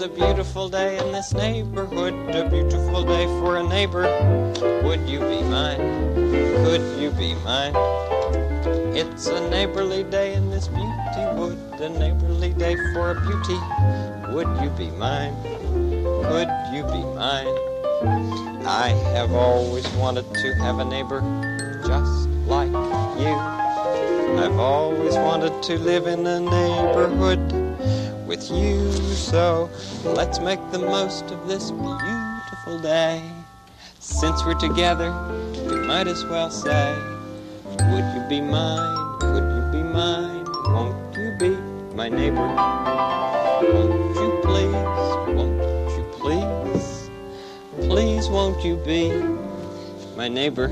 a beautiful day in this neighborhood, a beautiful day for a neighbor. Would you be mine? Could you be mine? It's a neighborly day in this beauty wood, a neighborly day for a beauty. Would you be mine? Could you be mine? I have always wanted to have a neighbor just like you. I've always wanted to live in a neighborhood with you. So let's make the most of this beautiful day. Since we're together, we might as well say, would you be mine? Could you be mine? Won't you be my neighbor? Won't you please? Won't you please? Please won't you be my neighbor?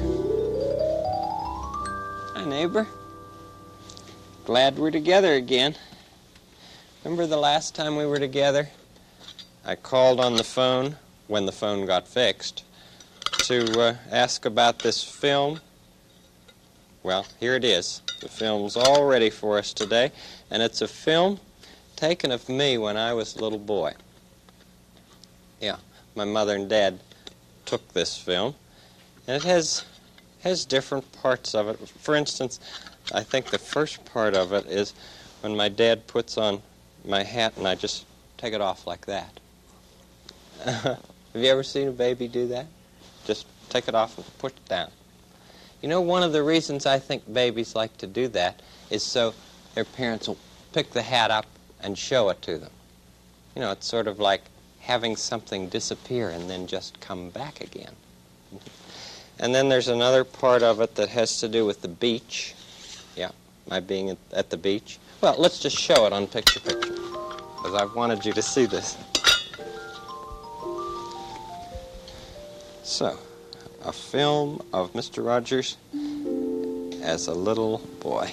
Hi, neighbor. Glad we're together again. Remember the last time we were together? I called on the phone, when the phone got fixed, to ask about this film. Well, here it is. The film's all ready for us today, and it's a film taken of me when I was a little boy. Yeah, my mother and dad took this film, and it has different parts of it. For instance, I think the first part of it is when my dad puts on my hat and I just take it off like that. Have you ever seen a baby do that? Just take it off and put it down. You know, one of the reasons I think babies like to do that is so their parents will pick the hat up and show it to them. You know, it's sort of like having something disappear and then just come back again. And then there's another part of it that has to do with the beach. Yeah, my being at the beach. Well, let's just show it on picture, because I've wanted you to see this. So, a film of Mr. Rogers as a little boy.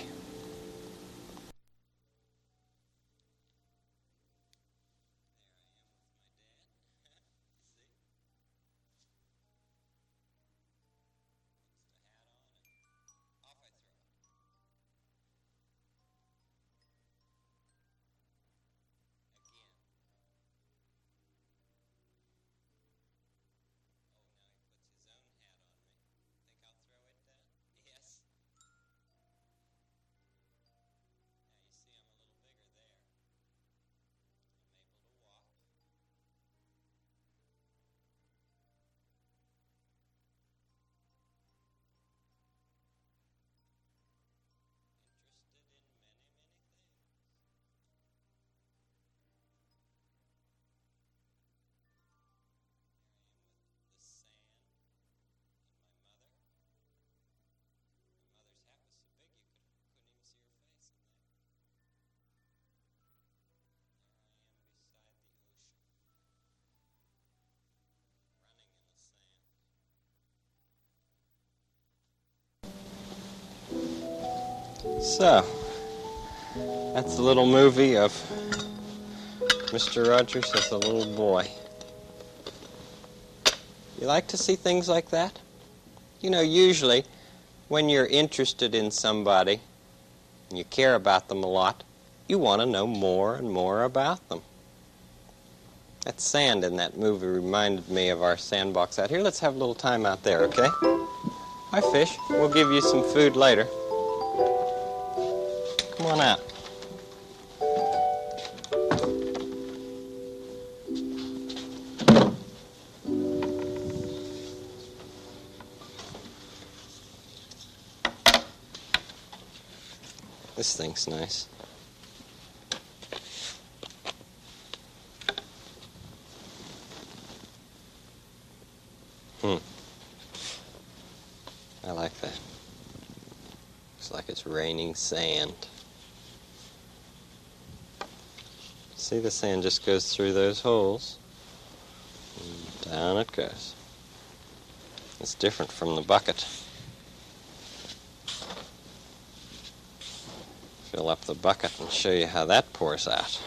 So, that's a little movie of Mr. Rogers as a little boy. You like to see things like that? You know, usually when you're interested in somebody and you care about them a lot, you want to know more and more about them. That sand in that movie reminded me of our sandbox out here. Let's have a little time out there, okay? Hi, fish. We'll give you some food later. Come on out. This thing's nice. I like that. Looks like it's raining sand. See, the sand just goes through those holes. And down it goes. It's different from the bucket. Fill up the bucket and show you how that pours out.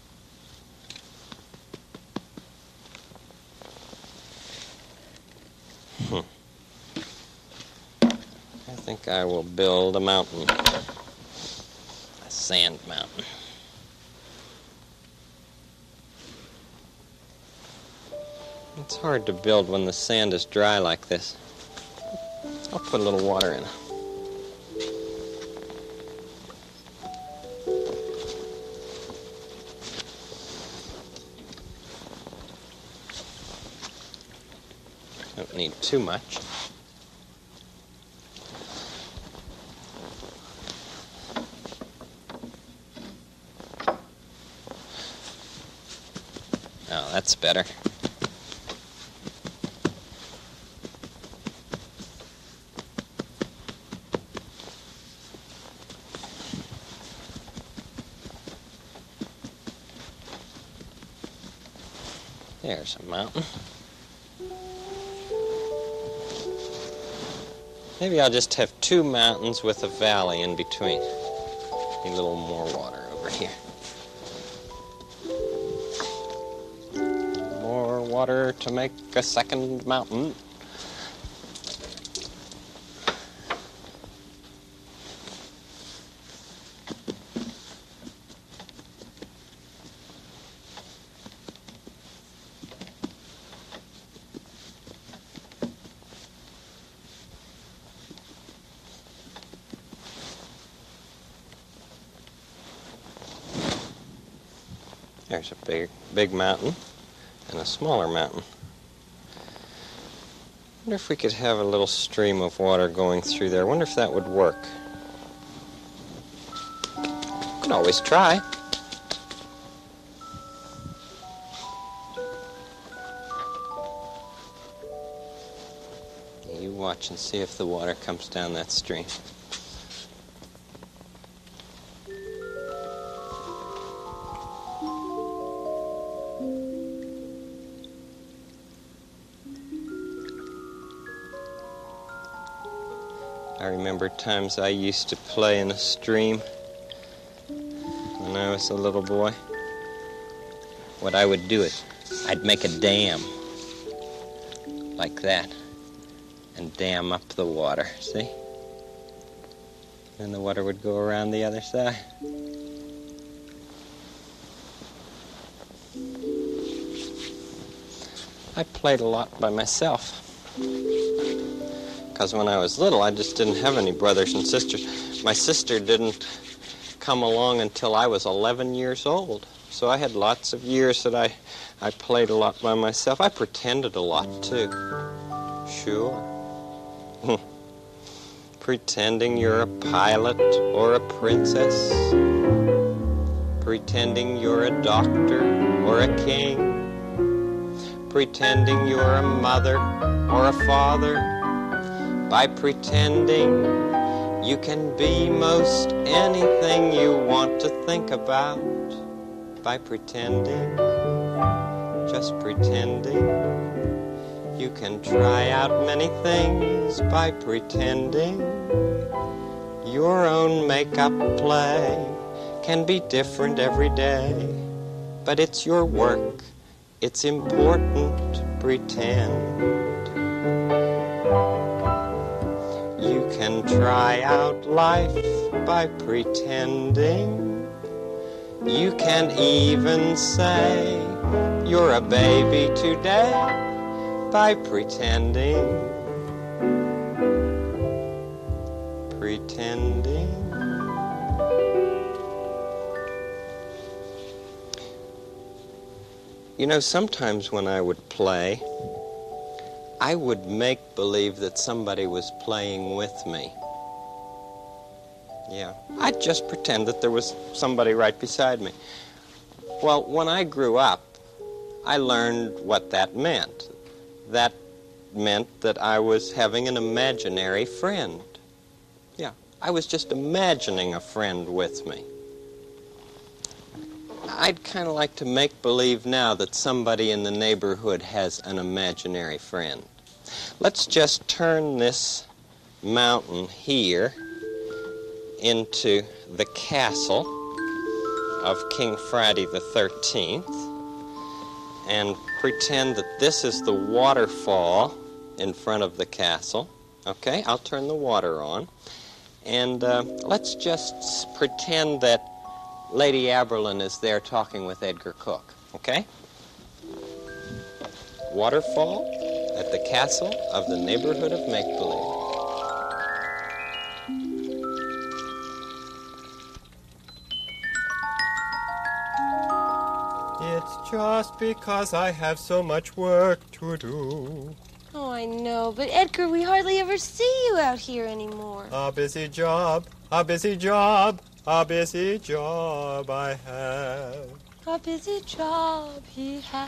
I think I will build a mountain. A sand mountain. It's hard to build when the sand is dry like this. I'll put a little water in. Don't need too much. Oh, that's better. There's a mountain. Maybe I'll just have two mountains with a valley in between. Need a little more water over here. More water to make a second mountain. There's a big mountain and a smaller mountain. Wonder if we could have a little stream of water going through there. Wonder if that would work. Can always try. You watch and see if the water comes down that stream. I remember times I used to play in a stream when I was a little boy. What I would do is I'd make a dam like that and dam up the water, see? And the water would go around the other side. I played a lot by myself. Because when I was little, I just didn't have any brothers and sisters. My sister didn't come along until I was 11 years old. So I had lots of years that I played a lot by myself. I pretended a lot, too. Sure. Pretending you're a pilot or a princess. Pretending you're a doctor or a king. Pretending you're a mother or a father. By pretending you can be most anything you want to think about. By pretending, just pretending, you can try out many things. By pretending, your own make-up play can be different every day. But it's your work, it's important, pretend. You can try out life by pretending. You can even say you're a baby today by pretending. Pretending. You know, sometimes when I would play, I would make believe that somebody was playing with me. Yeah, I'd just pretend that there was somebody right beside me. Well, when I grew up, I learned what that meant. That meant that I was having an imaginary friend. Yeah, I was just imagining a friend with me. I'd kind of like to make believe now that somebody in the neighborhood has an imaginary friend. Let's just turn this mountain here into the castle of King Friday the 13th and pretend that this is the waterfall in front of the castle. Okay, I'll turn the water on. And let's just pretend that Lady Aberlin is there talking with Edgar Cook, okay? waterfall at the castle of the neighborhood of Make-Believe. It's just because I have so much work to do. Oh, I know, but Edgar, we hardly ever see you out here anymore. A busy job, a busy job, a busy job I have. A busy job he has.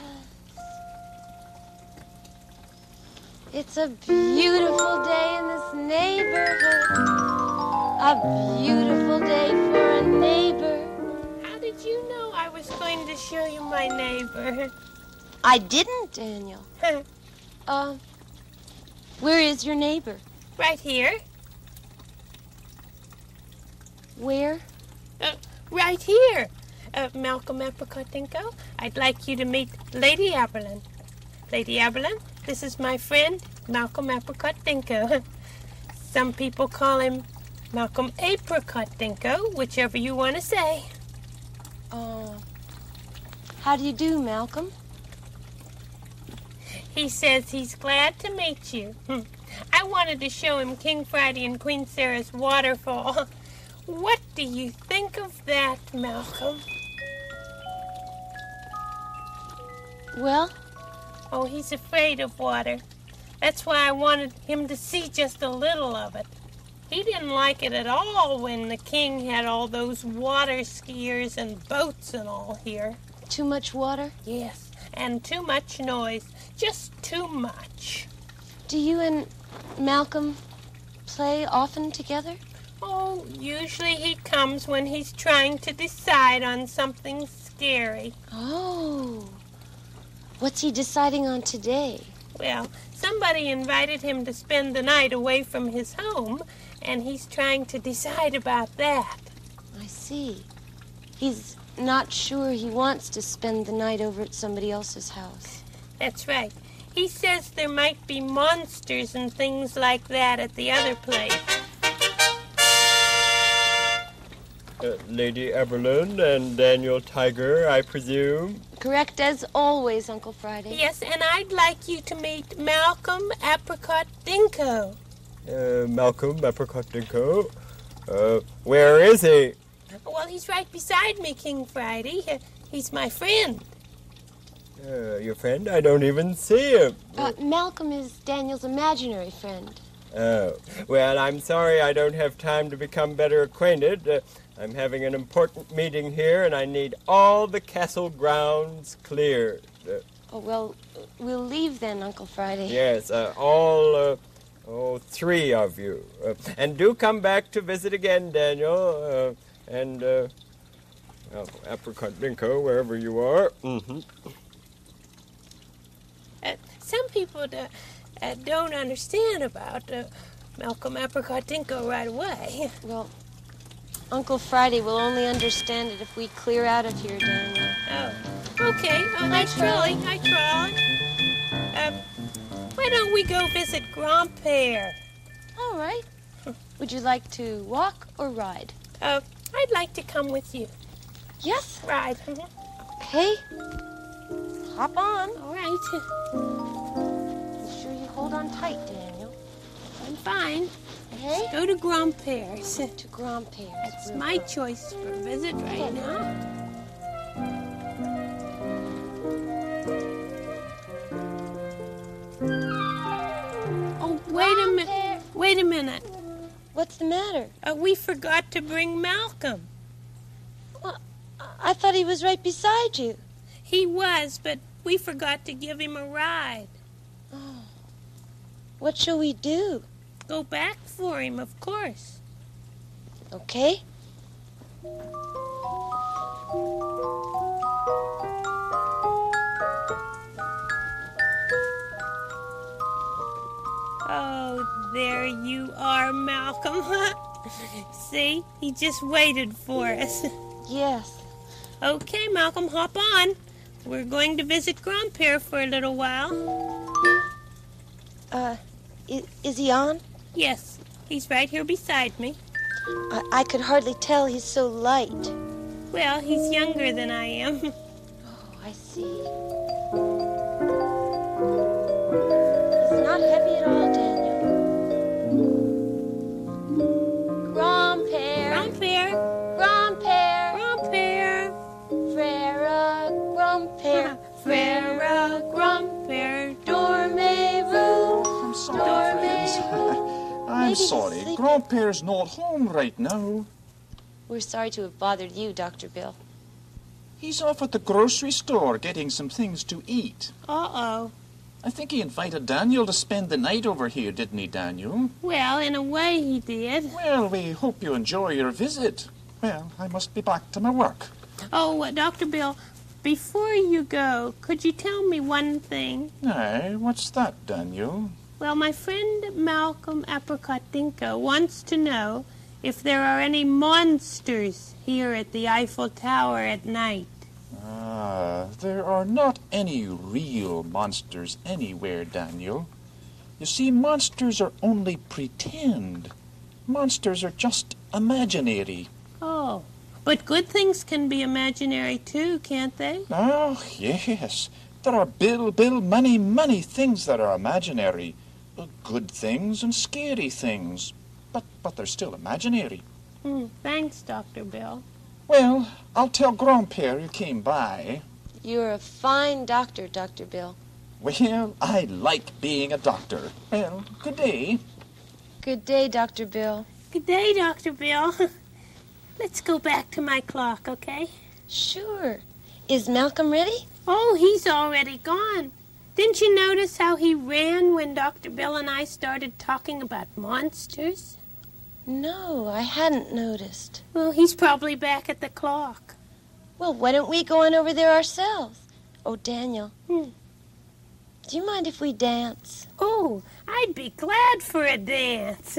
It's a beautiful day in this neighborhood. A beautiful day for a neighbor. How did you know I was going to show you my neighbor? I didn't, Daniel. Where is your neighbor? Right here. Where? Right here. Malcolm Apricot Dinko, I'd like you to meet Lady Aberlin. Lady Aberlin, this is my friend, Malcolm Apricot Dinko. Some people call him Malcolm Apricot Dinko, whichever you want to say. How do you do, Malcolm? He says he's glad to meet you. I wanted to show him King Friday and Queen Sarah's waterfall. What do you think of that, Malcolm? Well? Oh, he's afraid of water. That's why I wanted him to see just a little of it. He didn't like it at all when the king had all those water skiers and boats and all here. Too much water? Yes, and too much noise. Just too much. Do you and Malcolm play often together? Oh, usually he comes when he's trying to decide on something scary. Oh. What's he deciding on today? Well, somebody invited him to spend the night away from his home, and he's trying to decide about that. I see. He's not sure he wants to spend the night over at somebody else's house. That's right. He says there might be monsters and things like that at the other place. Lady Aberlin and Daniel Tiger, I presume? Correct as always, Uncle Friday. Yes, and I'd like you to meet Malcolm Apricot Dinko. Malcolm Apricot Dinko? Where is he? Well, he's right beside me, King Friday. He's my friend. Your friend? I don't even see him. Malcolm is Daniel's imaginary friend. Oh. Well, I'm sorry I don't have time to become better acquainted. I'm having an important meeting here, and I need all the castle grounds cleared. Well, we'll leave then, Uncle Friday. Yes, three of you. And do come back to visit again, Daniel, Apricot Dinko, wherever you are. Mm-hmm. Some people don't understand about Malcolm Apricot Dinko right away. Well, Uncle Friday will only understand it if we clear out of here, Daniel. Oh, okay. I try. Why don't we go visit Grand-Père? All right. Would you like to walk or ride? I'd like to come with you. Yes? Ride. Okay. Hop on. All right. Be sure you hold on tight, Daniel. I'm fine. Okay? Go to Grand-Père's. To Grand-Père's. That's my choice for a visit right now. Oh, wait a minute. What's the matter? We forgot to bring Malcolm. Well, I thought he was right beside you. He was, but we forgot to give him a ride. Oh. What shall we do? Go back for him, of course. Okay. Oh, there you are, Malcolm. See, he just waited for us. Yes. Okay, Malcolm, hop on. We're going to visit Grand-Père for a little while. Is he on? Yes, he's right here beside me. I could hardly tell. He's so light. Well, he's younger than I am. Oh, I see. Grand-Père, frère grand-père, dormez-vous? I'm sorry, friends. I'm Maybe he's sorry. sleeping. Grandpa's not home right now. We're sorry to have bothered you, Dr. Bill. He's off at the grocery store getting some things to eat. Uh-oh. I think he invited Daniel to spend the night over here, didn't he, Daniel? Well, in a way he did. Well, we hope you enjoy your visit. Well, I must be back to my work. Oh, Dr. Bill, before you go, could you tell me one thing? Aye, what's that, Daniel? Well, my friend Malcolm Apricot Dinko wants to know if there are any monsters here at the Eiffel Tower at night. There are not any real monsters anywhere, Daniel. You see, monsters are only pretend. Monsters are just imaginary. Oh, but good things can be imaginary too, can't they? Oh, yes. There are many things that are imaginary. Good things and scary things. But they're still imaginary. Thanks, Dr. Bill. Well, I'll tell Grandpère you came by. You're a fine doctor, Dr. Bill. Well, I like being a doctor. Well, good day. Good day, Dr. Bill. Good day, Dr. Bill. Let's go back to my clock, okay? Sure. Is Malcolm ready? Oh, he's already gone. Didn't you notice how he ran when Dr. Bill and I started talking about monsters? No, I hadn't noticed. Well, he's probably back at the clock. Well, why don't we go on over there ourselves? Oh, Daniel. Do you mind if we dance? Oh, I'd be glad for a dance.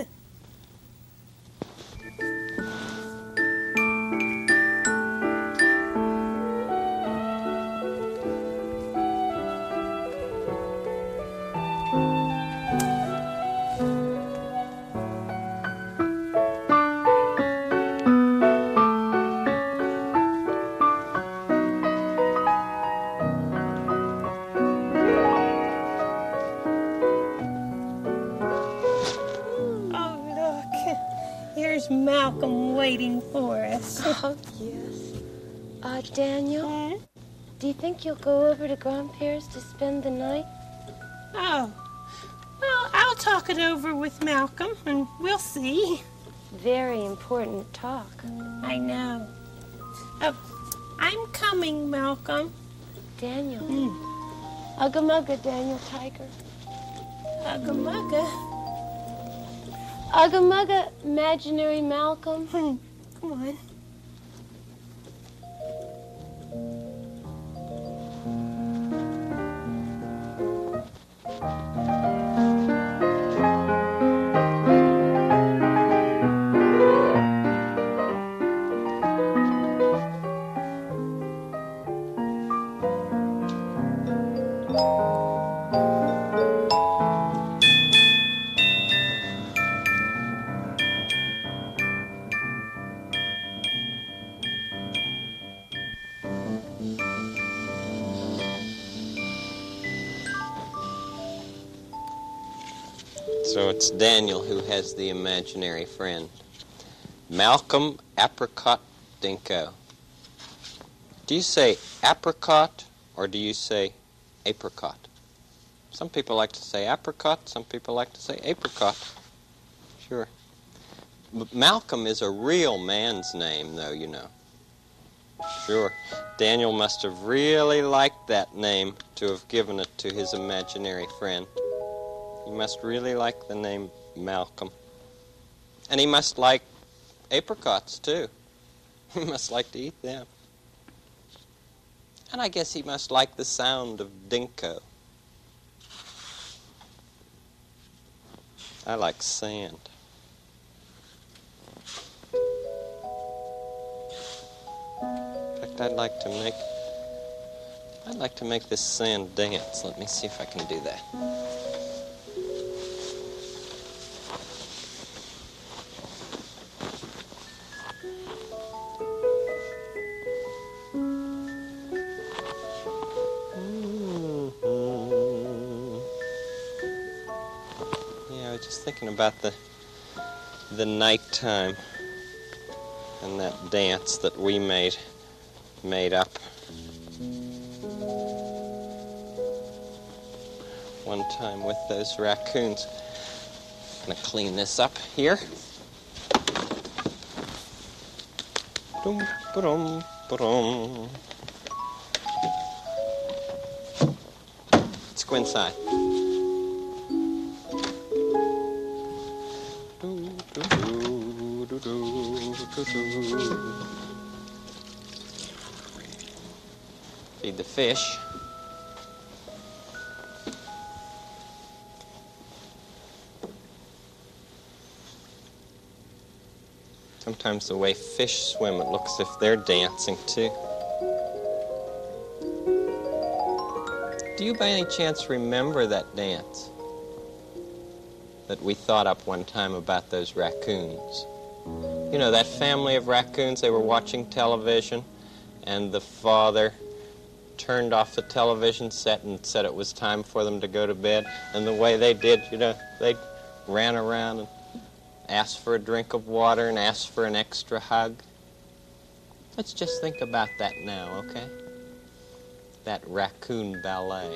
Malcolm waiting for us. Oh, yes. Daniel, do you think you'll go over to Grandpère's to spend the night? Oh, well, I'll talk it over with Malcolm, and we'll see. Very important talk. I know. I'm coming, Malcolm. Daniel. Ugga mugga, Daniel Tiger. Ugga mugga. Ugga mugga, imaginary Malcolm. Come on. So it's Daniel who has the imaginary friend. Malcolm Apricot Dinko. Do you say apricot or do you say apricot? Some people like to say apricot, some people like to say apricot. Sure. But Malcolm is a real man's name, though, you know. Sure. Daniel must have really liked that name to have given it to his imaginary friend. He must really like the name Malcolm. And he must like apricots, too. He must like to eat them. And I guess he must like the sound of Dinko. I like sand. In fact, I'd like to make this sand dance. Let me see if I can do that. Thinking about the nighttime and that dance that we made up. one time with those raccoons. I'm going to clean this up here. Dum, ba-dum, ba-dum. Let's go inside. Feed the fish. Sometimes the way fish swim, it looks as if they're dancing too. Do you by any chance remember that dance that we thought up one time about those raccoons? You know, that family of raccoons, they were watching television, and the father turned off the television set and said it was time for them to go to bed. And the way they did, you know, they ran around and asked for a drink of water and asked for an extra hug. Let's just think about that now, okay? That raccoon ballet.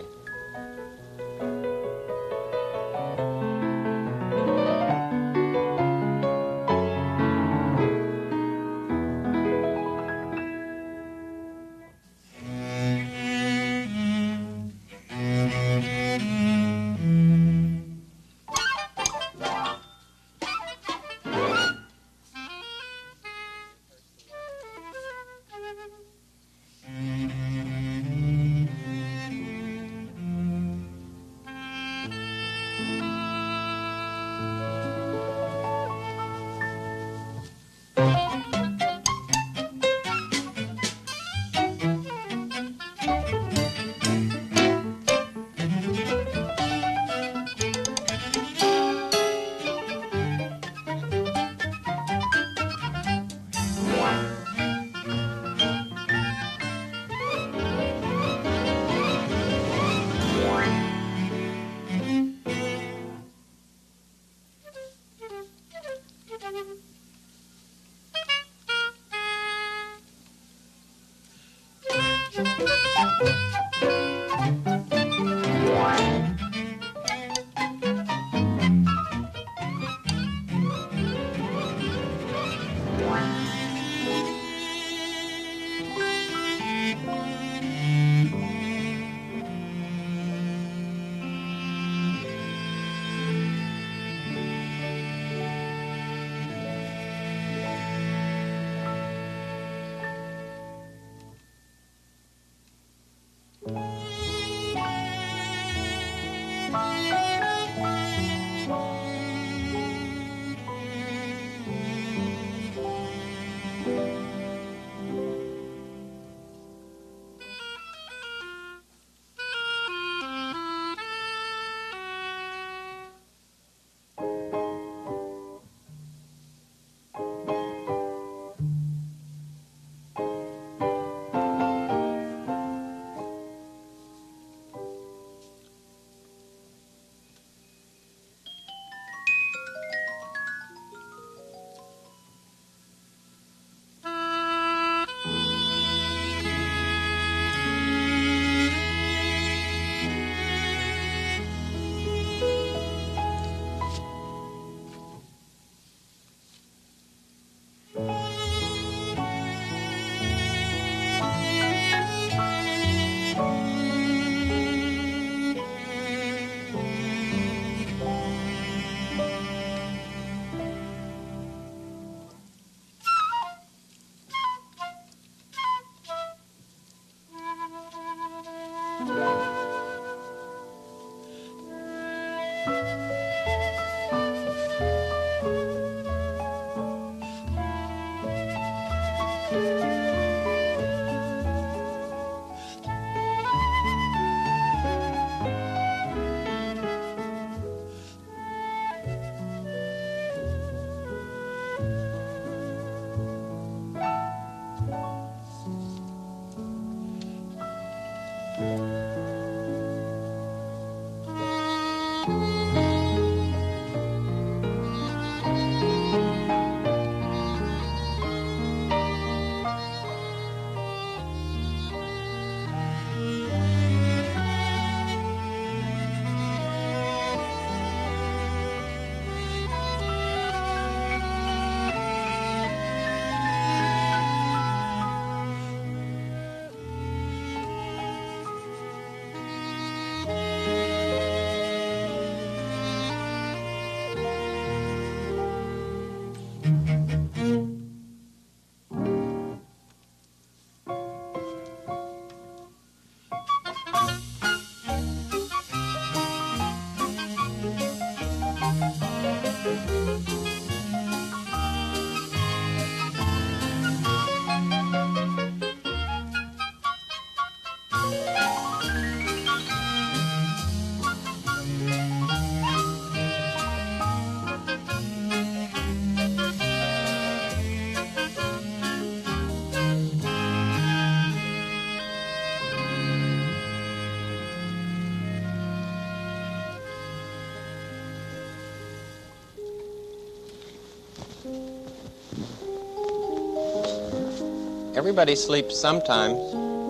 Everybody sleeps sometimes.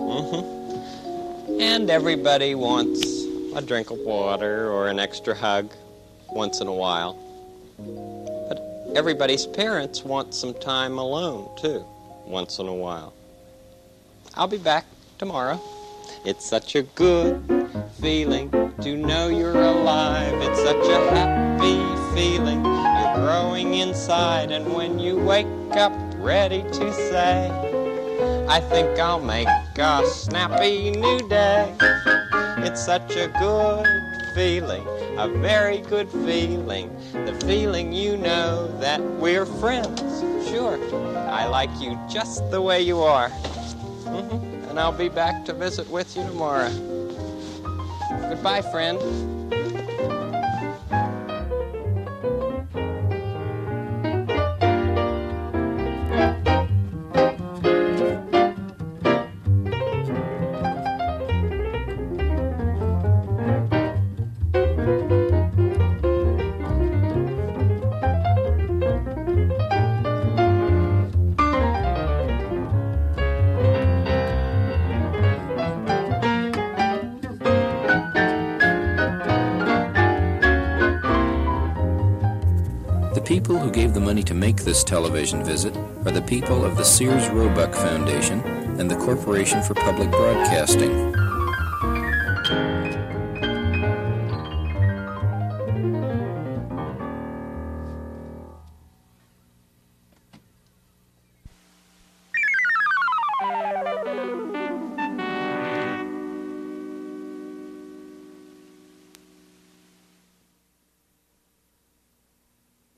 And everybody wants a drink of water or an extra hug once in a while. But everybody's parents want some time alone, too, once in a while. I'll be back tomorrow. It's such a good feeling to know you're alive. It's such a happy feeling. You're growing inside, and when you wake up ready to say, I think I'll make a snappy new day. It's such a good feeling, a very good feeling. The feeling you know that we're friends. Sure, I like you just the way you are. And I'll be back to visit with you tomorrow. Goodbye, friend. The people who gave the money to make this television visit are the people of the Sears Roebuck Foundation and the Corporation for Public Broadcasting.